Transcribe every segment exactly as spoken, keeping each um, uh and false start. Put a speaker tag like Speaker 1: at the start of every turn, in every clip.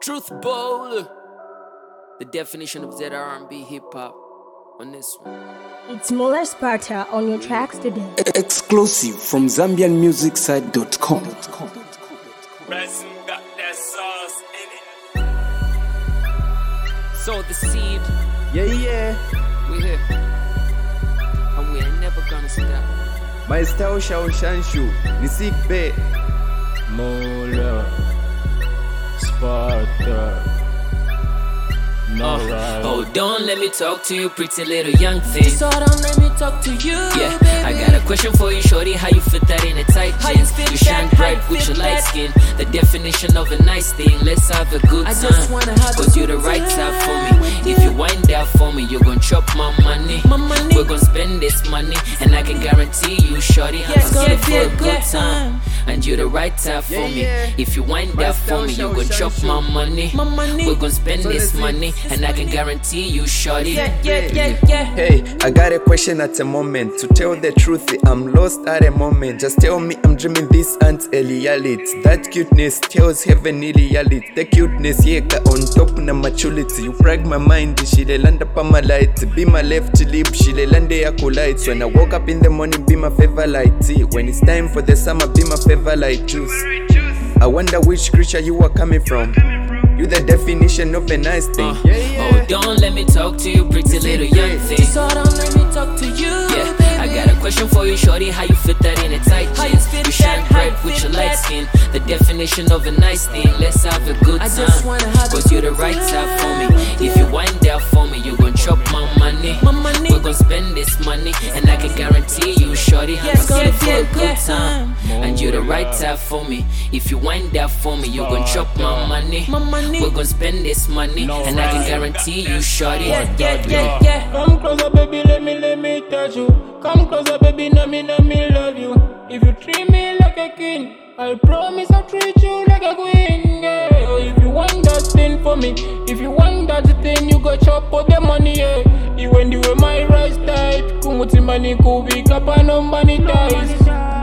Speaker 1: Truth Bowl, the definition of Z R and B hip hop on this one.
Speaker 2: It's Muller Sparta on your tracks today.
Speaker 3: Exclusive from Zambian Music Site dot com.
Speaker 4: Resin got that sauce in it.
Speaker 1: Sow the seed,
Speaker 5: Yeah, yeah.
Speaker 1: we here, and we ain't never gonna stop.
Speaker 5: My style shall shanshu. Nisik be.
Speaker 6: Muller Sparta. No
Speaker 1: Uh,
Speaker 6: right.
Speaker 1: oh, don't let me talk to you, pretty little young thing.
Speaker 7: So don't let me talk to you.
Speaker 1: Yeah,
Speaker 7: baby.
Speaker 1: I got a question for you, shorty. How you fit that in a tight
Speaker 7: How you
Speaker 1: jeans?
Speaker 7: fit
Speaker 1: You shine
Speaker 7: that? How
Speaker 1: bright
Speaker 7: you
Speaker 1: with
Speaker 7: fit
Speaker 1: your light
Speaker 7: that?
Speaker 1: skin. The definition of a nice thing. Let's have a good
Speaker 7: I
Speaker 1: time.
Speaker 7: just wanna have a
Speaker 1: Cause you the
Speaker 7: good
Speaker 1: right
Speaker 7: time
Speaker 1: type for me.
Speaker 7: with
Speaker 1: If
Speaker 7: you.
Speaker 1: you wind that for me, you're gonna chop my money.
Speaker 7: My money.
Speaker 1: We're gonna spend this money, and I can guarantee you, shorty,
Speaker 7: Yes,
Speaker 1: I'm
Speaker 7: yeah,
Speaker 1: for
Speaker 7: yeah,
Speaker 1: a good
Speaker 7: yeah.
Speaker 1: time. And you're the right type for
Speaker 5: Yeah,
Speaker 1: me.
Speaker 5: yeah.
Speaker 1: If you wind
Speaker 5: My
Speaker 1: that for
Speaker 5: style
Speaker 1: me, you're
Speaker 5: shall
Speaker 1: gonna chop
Speaker 5: shine
Speaker 1: my money.
Speaker 7: My money.
Speaker 1: We're gonna spend
Speaker 5: So
Speaker 1: this
Speaker 5: let's see.
Speaker 1: money, and I can guarantee you, shorty.
Speaker 7: Yeah, yeah, yeah, yeah.
Speaker 5: Hey, I got a question at a moment. To tell the truth, I'm lost at a moment. Just tell me I'm dreaming this Aunt Elialit. That cuteness tells heaven Elialit. The cuteness, yeah, on top na maturity. You brag my mind, she le land up on my light. Be my left lip, she le land ya lights. When I woke up in the morning, be my favorite light. When it's time for the summer, be my favorite light juice. I wonder which creature you are coming from. You the definition of a nice thing.
Speaker 1: Oh, don't let me talk to you, pretty little young thing.
Speaker 7: So don't let me talk to you.
Speaker 1: Yeah,
Speaker 7: baby.
Speaker 1: I got a question for you, shorty. How you fit that in a tight
Speaker 7: How you
Speaker 1: jeans?
Speaker 7: fit
Speaker 1: You shine
Speaker 7: that? How
Speaker 1: bright
Speaker 7: you
Speaker 1: with
Speaker 7: fit
Speaker 1: your light
Speaker 7: that?
Speaker 1: skin. The definition of a nice thing. Let's have a good
Speaker 7: I
Speaker 1: time.
Speaker 7: just wanna have a
Speaker 1: Cause you're the
Speaker 7: good
Speaker 1: right type for me.
Speaker 7: time.
Speaker 1: If you wind that for me, you're gonna chop my money.
Speaker 7: My money.
Speaker 1: We're gonna spend this money, and I can guarantee you, shorty, I'm
Speaker 7: Yes,
Speaker 1: gonna
Speaker 7: yeah,
Speaker 1: for a
Speaker 7: yeah,
Speaker 1: good
Speaker 7: yeah.
Speaker 1: time. And you're the right type for me. If you wind that for me, you're gonna chop my money.
Speaker 7: My money.
Speaker 1: We're gonna spend this money,
Speaker 6: No
Speaker 1: and I can
Speaker 6: right.
Speaker 1: guarantee you, shorty.
Speaker 7: Yeah, yeah, yeah, yeah.
Speaker 8: Come closer, baby, let me, let me touch you. Come closer, baby, know me, know me, love you. If you treat me like a king, I promise I'll treat you like a queen, yeah. If you want that thing for me, if you want that thing, you go chop all the money, yeah. You when you were my right type, kumuti money kubi kapa no money ties.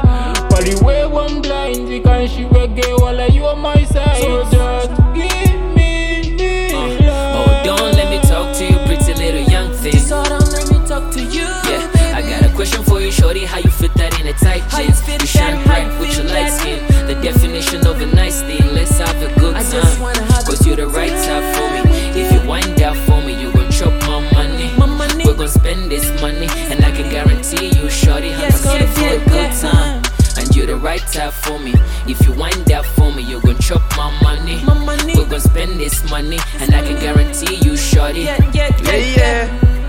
Speaker 8: But the way one blind, you can she will get while you on my side. So just give me love.
Speaker 1: Oh, don't let me talk to you, pretty little young thing.
Speaker 7: So don't let me talk to you.
Speaker 1: Yeah, I got a question for you, shorty. How you fit that in a tight
Speaker 7: How you
Speaker 1: jeans?
Speaker 7: fit
Speaker 1: You shine
Speaker 7: that?
Speaker 1: bright
Speaker 7: How you
Speaker 1: with your
Speaker 7: fit
Speaker 1: light
Speaker 7: that?
Speaker 1: skin. The definition of a nice thing. Let's have a good
Speaker 7: I
Speaker 1: time.
Speaker 7: just wanna have a
Speaker 1: Cause you're the right type for me. If you wind that for me, you're gonna chop my money.
Speaker 7: My money.
Speaker 1: We're gonna spend this money, and I can guarantee you, shorty, I'm
Speaker 7: Yes,
Speaker 1: gonna
Speaker 7: yeah,
Speaker 1: for a
Speaker 7: yeah,
Speaker 1: good
Speaker 7: yeah.
Speaker 1: time. And you're the right type for me. If you wind that for me, you're gonna chop my money.
Speaker 7: My money.
Speaker 1: We're gonna spend this money, and I can guarantee you, shorty.
Speaker 7: Yeah, yeah, yeah,
Speaker 5: Yeah, yeah.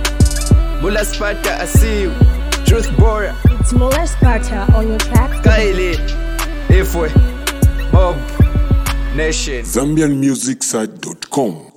Speaker 5: Muller Sparta, I see you. Truth Bowl,
Speaker 2: It's Muller Sparta on your tracks today.
Speaker 5: Kylie, Ifwe, Mob, Nation.
Speaker 3: Zambian Music Site dot com.